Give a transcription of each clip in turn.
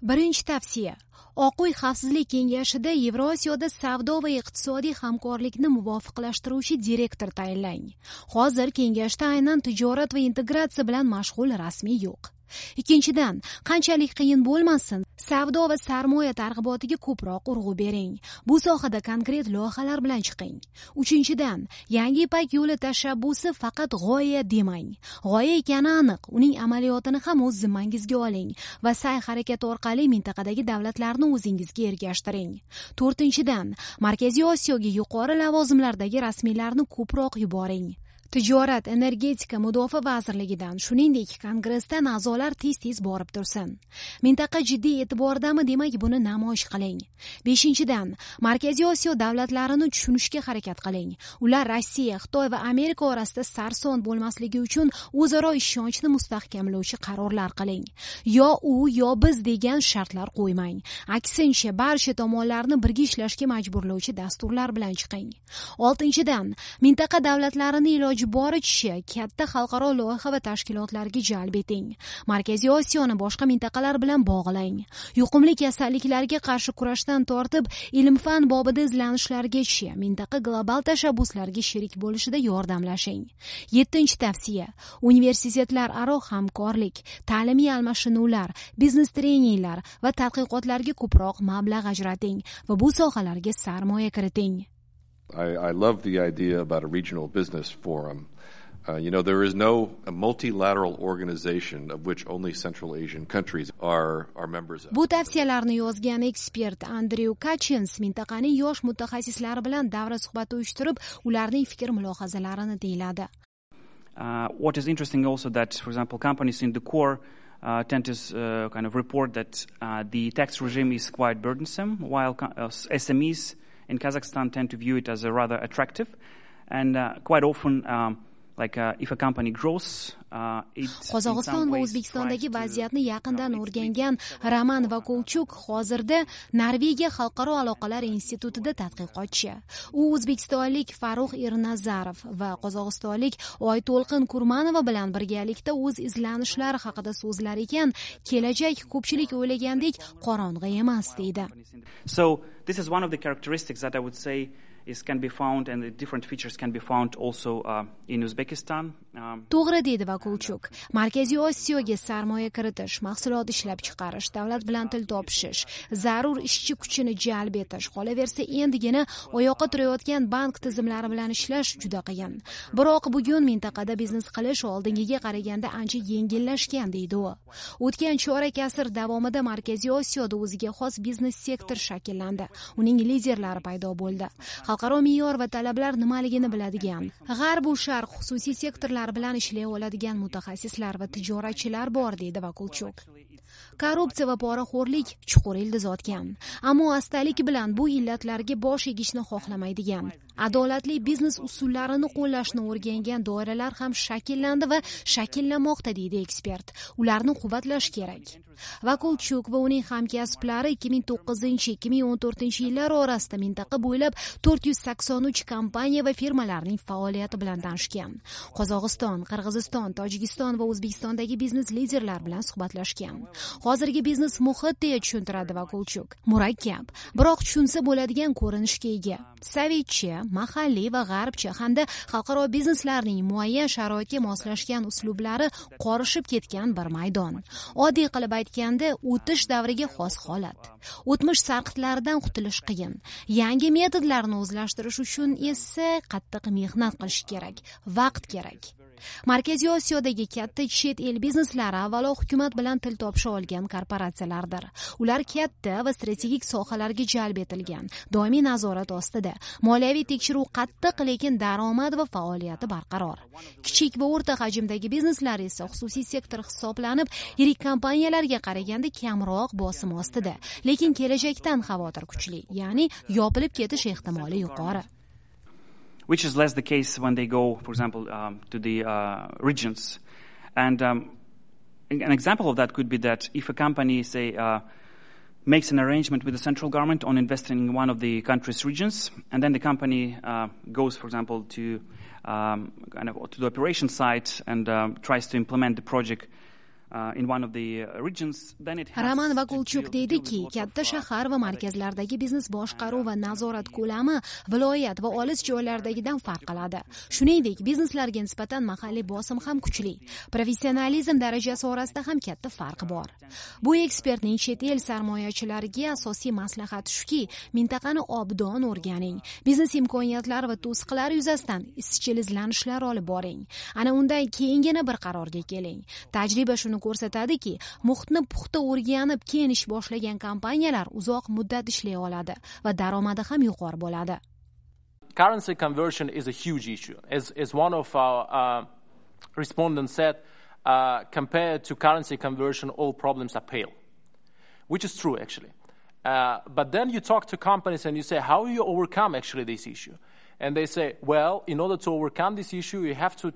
Birinchi tavsiya. Oq uy xavfsizlik kengashida Yevrosiyoda savdo va iqtisodiy hamkorlikni muvofiqlashtiruvchi direktor tayinlang. Hozir kengashda aynan tijorat va integratsiya bilan mashg'ul rasmiy yo'q. Ikkinchidan, qanchalik qiyin bo'lmasin, savdo va sarmoya targ'ibotiga ko'proq urg'u bering. Bu sohada konkret loyihalar bilan chiqing. Uchinchidan, yangi ipak yo'li tashabbusi faqat g'oya demang. G'oya ekani aniq, uning amaliyotini ham o'z zimmangizga oling va sa'y-harakat orqali mintaqadagi davlatlarni o'zingizga ergashtiring. To'rtinchidan, Markaziy Osiyoga yuqori lavozimlardagi rasmiylarni ko'proq yuboring. Tijorat, energetika, mudofaa vazirligidan, shuningdek, kongressdan a'zolar tez-tez borib tursin. Mintaqa jiddiy e'tibordami, demak, buni namoyish qiling. Beshinchidan, Markaziy Osiyo davlatlarini tushunishga harakat qiling. Ular Rossiya, Xitoy va Amerika orasida sarson bo'lmasligi uchun o'zaro ishonchni mustahkamlovchi qarorlar qiling. Yo u, yo biz degan shartlar qo'ymang. Aksincha, barcha tomonlarni birga ishlashga majburlovchi dasturlar bilan chiqing. Oltinchidan, mintaqa davlatlarini iloji boricha katta xalqaro loyiha va tashkilotlarga jalb eting. Markaziy Osiyoni boshqa mintaqalar bilan bog'lang. Yuqumli kasalliklarga qarshi kurashdan tortib, ilm-fan bobida izlanishlargacha mintaqa global tashabbuslarga sherik bo'lishida yordamlashing. 7-tavsiya. Universitetlar aro hamkorlik, ta'limiy almashinuvlar, biznes treninglar va tadqiqotlarga ko'proq mablag' ajrating va bu sohalarga sarmoya kiriting. I love the idea about a regional business forum. There is no multilateral organization of which only Central Asian countries are members of. Bu tavsiyalarni yozgan ekspert Andrew Kachins mintaqaning yosh mutaxassislari bilan davra suhbati uyushtirib, ularning fikr-mulohazalarini tingladi. What is interesting also that, for example, companies in the core tend to kind of report that the tax regime is quite burdensome, while SMEs in Kazakhstan tend to view it as a rather attractive, and quite often, if a company grows, Qozog'iston va O'zbekistondagi vaziyatni yaqindan o'rgangan Roman Vakulchuk hozirda Norvegiya xalqaro aloqalar institutida tadqiqotchi. U o'zbekistonlik Farruh Ernazarov va qozog'istonlik Oyto'lqin Kurmanova bilan birgalikda o'z izlanishlari haqida so'zlar ekan, kelajak ko'pchilik o'ylagandek qorong'i emas deydi. So this is one of the characteristics that I would say can be found, and the different features can be found also in Uzbekistan. To'g'ri dedi Vakulchuk. Markaziy Osiyoga sarmoya kiritish, mahsulot ishlab chiqarish, davlat bilan til topishish, zarur ishchi kuchini jalb etish, qolaversa endigina oyoqqa turayotgan bank tizimlari bilan ishlash juda qiyin. Biroq bugun mintaqada biznes qilish oldingiga qaraganda ancha yengillashgan deydi u. O'tgan chorak asr davomida Markaziy Osiyoda o'ziga xos biznes sektor shakllandi. Uning liderlari paydo bo'ldi. Xalqaro me'yor va talablar nimaligini biladigan, g'arb va sharq xususiy sektorlar bilan ishlay oladigan mutaxassislar va tijoratchilar bor deydi Vakulchuk. Korrupsiya va poraxo'rlik chuqur ildiz otgan, ammo astalik bilan bu illatlarga bosh egishni xohlamaydigan, adolatli biznes usullarini qo'llashni o'rgangan doiralar ham shakllandi va shakllanmoqda deydi ekspert. Ularni quvvatlash kerak. Vakulchuk va uning hamkasblari 2009-2014 yillar orasida mintaqa bo'ylab 483 kompaniya va firmalarning faoliyati bilan tanishgan. Qozog'iston, Qirg'iziston, Tojikiston va O'zbekistondagi biznes liderlar bilan suhbatlashgan. Hozirgi biznes muhit deya tushuntiradi Vakulchuk. Murakkab, biroq tushunsa bo'ladigan ko'rinishga ega. Sovetchi, mahalliy va g'arbcha hamda xalqaro bizneslarning muayyan sharoitga moslashgan uslublari qorishib ketgan bir maydon. Oddiy qilib aytganda, o'tish davriga xos holat. O'tmish sarqitlaridan qutulish qiyin. Yangi metodlarni o'zlashtirish uchun esa qattiq mehnat qilish kerak, vaqt kerak. Markaziy Osiyodagi katta chet el bizneslari avvalo hukumat bilan til topisha olgan korporatsiyalardir. Ular katta va strategik sohalarga jalb etilgan, doimiy nazorat ostida. Moliyaviy tekshiruv qattiq, lekin daromad va faoliyati barqaror. Kichik va o'rta hajmdagi bizneslar esa xususiy sektor hisoblanib, yirik kompaniyalarga qaraganda kamroq bosim ostida, lekin kelajakdan xavotir kuchli, ya'ni yopilib ketish ehtimoli yuqori. Which is less the case when they go, for example, to the regions. And an example of that could be that if a company, say, makes an arrangement with the central government on investing in one of the country's regions, and then the company goes, for example, to the operation site and tries to implement the project in one of the regions, then it has Roman to Vakulchuk deal deydiki, with lots katta of, shahar va markazlardagi biznes boshqaruv va nazorat ko'lami viloyat va olis joylardagidan farq qiladi. Shuningdek, bizneslarga nisbatan mahalliy bosim ham kuchli. Professionalizm darajasi orasida ham katta farq bor. Bu ekspertning chet el sarmoyachilariga asosiy maslahati shuki, mintaqani obdon o'rganing. Biznes imkoniyatlari va to'siqlari yuzasidan izchil izlanishlar olib boring. Ana undan keyingina bir qarorga keling. Tajriba shuni ko'rsatadiki, muhitni puxta o'rganib, keyin ish boshlagan kompaniyalar uzoq muddat ishlay oladi va daromadi ham yuqori bo'ladi. Currency conversion is a huge issue. As one of our respondents said, compared to currency conversion, all problems are pale, which is true actually. But then you talk to companies and you say, how do you overcome actually this issue? And they say, well, in order to overcome this issue, you have to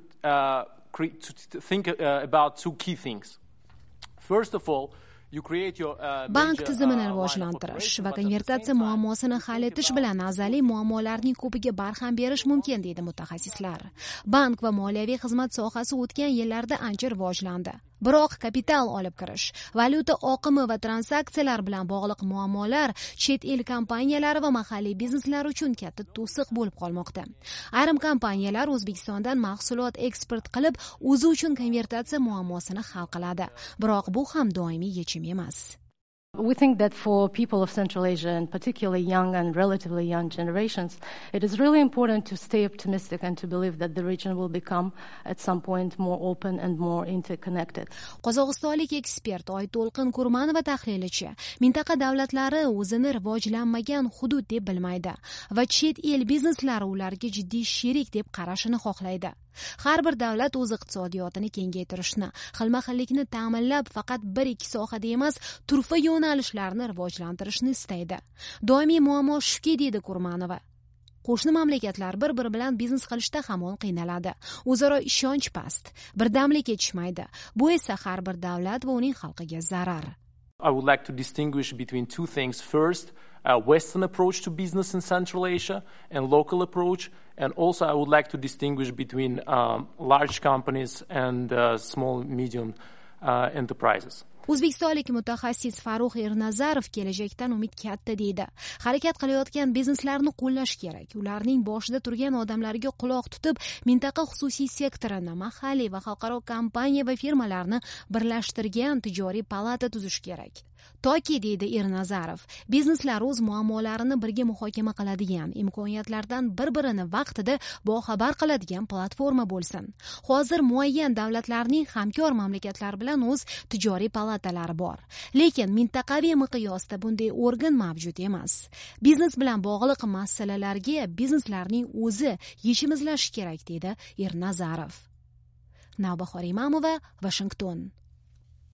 think about two key things. First of all, bank tizimini rivojlantirish va konvertatsiya muammosini hal etish bilan azaliy muammolarning ko'piga barham berish mumkin, deydi mutaxassislar. Bank va moliyaviy xizmat sohasi o'tgan yillarda ancha rivojlandi. Biroq kapital olib kirish, valyuta oqimi va transaksiyalar bilan bog'liq muammolar chet el kompaniyalari va mahalliy bizneslar uchun katta to'siq bo'lib qolmoqda. Ayrim kompaniyalar O'zbekistondan mahsulot eksport qilib, o'zi uchun konvertatsiya muammosini hal qiladi. Biroq bu ham doimiy yechim emas. We think that for people of Central Asia, and particularly young and relatively young generations, it is really important to stay optimistic and to believe that the region will become at some point more open and more interconnected. Qozog'istonlik ekspert Oyto'lqin Kurmanova tahlilchi, mintaqa davlatlari o'zini rivojlanmagan hudud deb bilmaydi va chet el bizneslari ularga jiddiy sherik deb qarashini xohlaydi. Har bir davlat o'z iqtisodiyotini kengaytirishni, xilma-xillikni ta'minlab, faqat 1-2 sohada emas, turfa yo'nalishlarni rivojlantirishni istaydi. Doimiy muammo shuki, deydi Kurmanova. Qo'shni mamlakatlar bir-biri bilan biznes qilishda hamon qiynaladi. O'zaro ishonch past, birdamlik etishmaydi. Bu esa har bir davlat va uning xalqiga zarar. I would like to distinguish between two things. First, a Western approach to business in Central Asia and local approach. And also I would like to distinguish between large companies and small, medium enterprises. O'zbekistonlik mutaxassis Farruh Ernazarov kelajakdan umid katta deydi. Harakat qilayotgan bizneslarni qo'llash kerak. Ularning boshida turgan odamlarga quloq tutib, mintaqa xususiy sektorini, mahalliy va xalqaro kompaniya va firmalarni birlashtirgan tijoriy palata tuzish kerak. Toki, deydi Ernazarov, bizneslar o'z muammolarini birga muhokama qiladigan, imkoniyatlardan bir-birini vaqtida boxabar qiladigan platforma bo'lsin. Hozir muayyan davlatlarning hamkor mamlakatlar bilan o'z tijoriy palatalari bor. Lekin mintaqaviy miqyosda bunday organ mavjud emas. Biznes bilan bog'liq masalalarga bizneslarning o'zi yechim izlashi kerak, deydi Ernazarov. Navbahor Imamova, Washington.